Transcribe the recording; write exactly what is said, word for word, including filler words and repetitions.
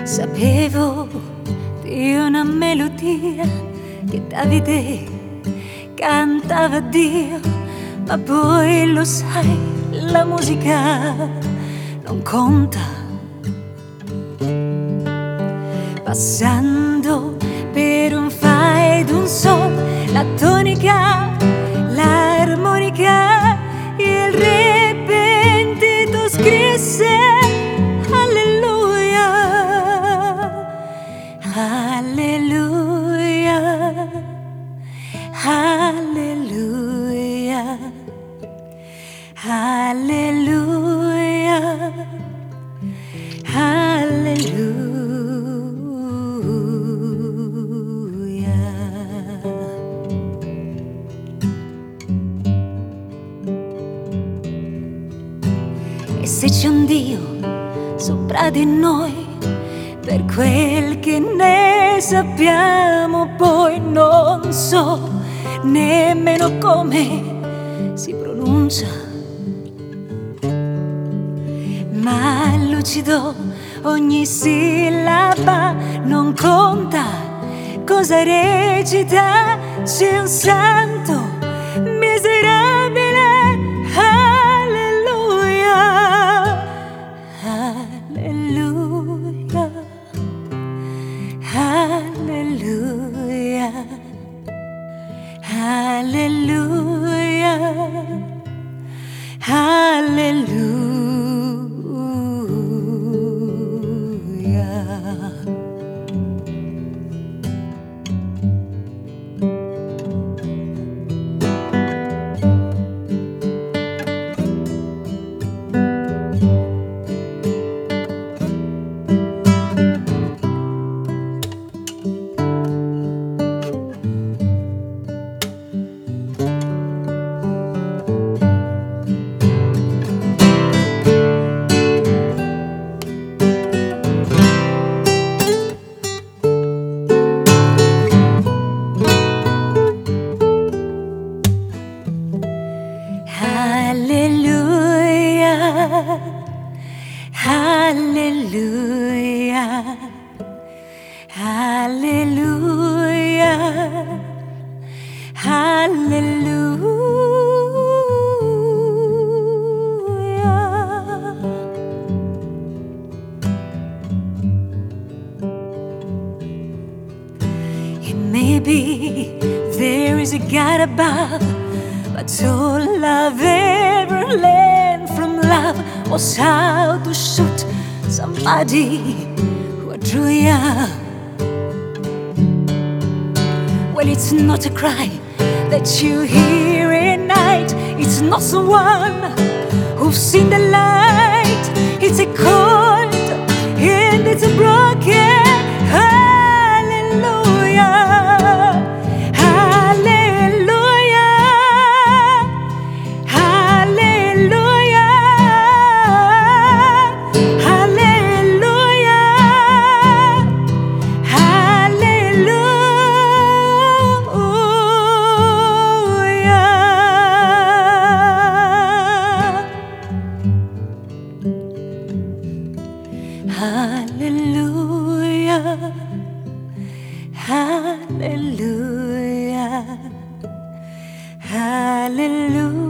Sapevo di una melodia che Davide cantava a Dio, ma poi lo sai, la musica non conta. Passando per un fa ed un sol, la tonica, l'armonica, il repentito scrisse alleluia, alleluia, alleluia, alleluia, alleluia. E se c'è un Dio sopra di noi, per quel che ne sappiamo, poi non so nemmeno come si pronuncia, ma lucido ogni sillaba, non conta cosa recita. C'è un santo miserabile, alleluia, alleluia, alleluia, alleluia, alleluia. Alleluia, alleluia, alleluia. It may be there is a God above, but all I've ever learned from love was how to shoot somebody who drew ya. Well, it's not a cry that you hear at night. It's not someone who's seen the light. It's a cold and it's a broken. Hallelujah, hallelujah, hallelujah.